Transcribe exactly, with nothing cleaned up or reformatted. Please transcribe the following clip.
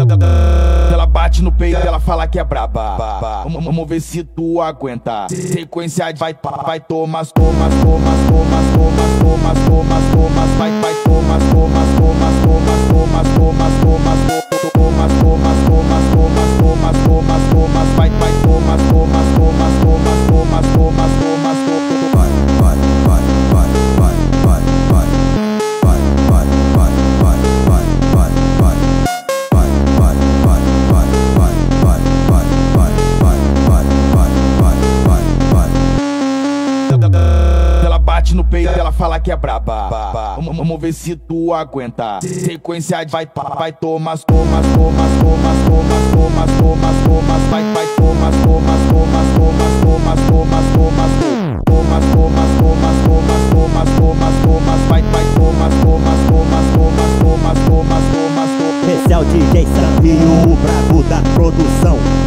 Ela bate no peito, ela fala que é braba. Vamos ver se tu aguenta. Sequência de vai, vai, tomas, tomas, tomas, tomas, tomas, tomas, tomas, tomas, vai, vai, tomas, tomas, tomas, tomas, tomas, tomas, tomas, tomas, tomas, tomas, tomas, tomas, tomas, tomas, vai, vai, tomas, tomas, tomas, tomas, tomas, tomas, tomas, vai, vai, vai, vai, vai, vai, vai, vai, vai, vai, vai, vai, vai, vai. Ela bate no peito, ela fala que é braba. Vamos ver se tu aguenta. Sequência de vai, vai, tomas, tomas, tomas, tomas, tomas, tomas, tomas, tomas, vai, vai, tomas, tomas, tomas, tomas, tomas, tomas, tomas, tomas, tomas, tomas, tomas, tomas, tomas, tomas, vai, vai, tomas, tomas, tomas, tomas, tomas, tomas, tomas. Esse é o D J Sam Rio, o brabo da produção.